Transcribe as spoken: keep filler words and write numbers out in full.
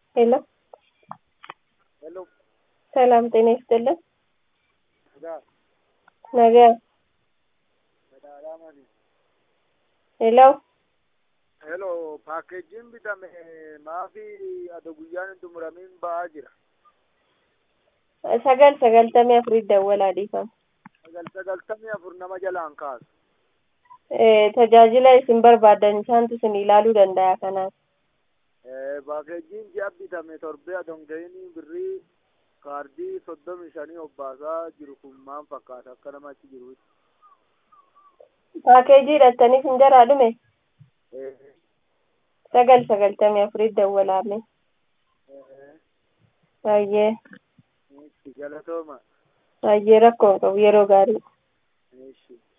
ሄሎ ሄሎ ሰላም ጤና ይስጥልን። ጋ ነገ በዳላማኒ ሄሎ ሄሎ ፓኬጂን ቢታሜ ማፊ አደጉያን ዱምራሚን ባጅራ sagal sagaltamii afurii dawwalaa dhiifama. sagal sagaltamii afur nama jalaan kaasu tajaajila isin barbaadan isaantu isin ilaaluu danda'a kanaaf. paakeejiin ji'a bitame torbee adongeeyinii birrii kaardii soddomi shanii obbaasaa jiru kun maan fakkaata akka namatti jiru. paakeejii hidhattanii isin jaraa dhume sagal sagaltamii afurii dawwalaame. baay'ee galatooma baay'ee rakkoo hin qabu yeroo gaarii. እሺ